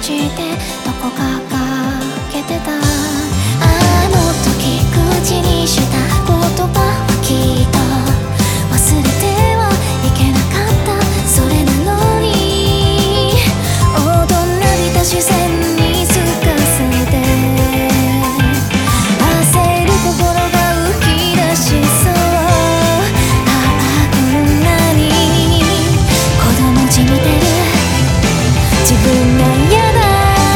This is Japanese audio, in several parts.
してどこかかけてた。あの時口にした言葉はきっと忘れてはいけなかった。それなのに大人びた視線にすかされて焦る心が浮き出しそう。ああこんなに子供じみてる自分が嫌だ。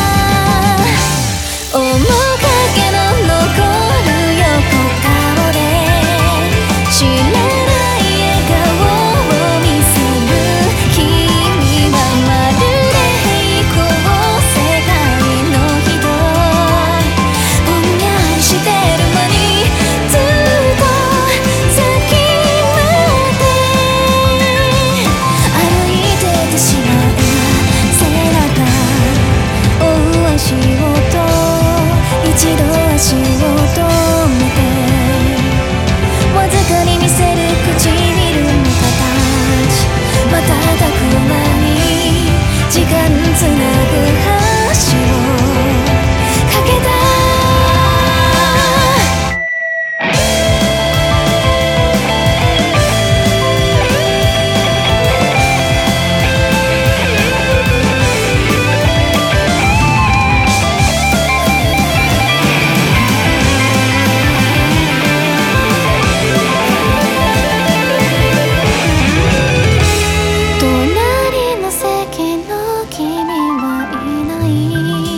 面影の残る横顔で知らない笑顔を見せる。君はまるで平行世界の人。ぼんやりしてる間にずっと先まで歩いてってしまう背中追う足音。一度足を止めてわずかに見せる唇の形。瞬く間に時間つなぐ橋を架けた。隣の席の君はいない。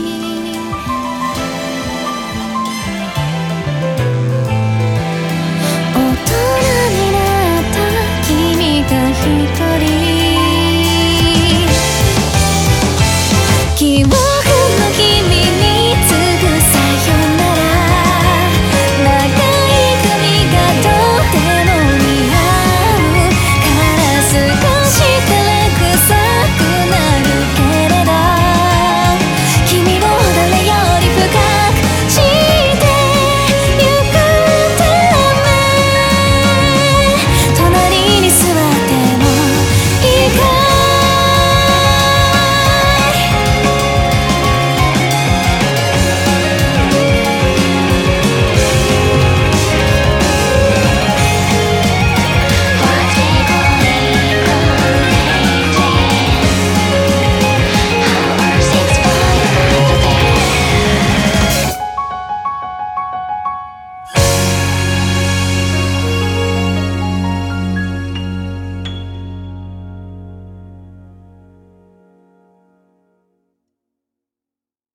大人になった君が一人。記憶の君に次ぐさよなら。長い髪がとても似合うから少し照れくさくなるけれど君を誰より深く知ってゆくため隣に座ってもいいかい。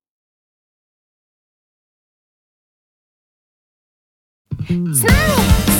スマイル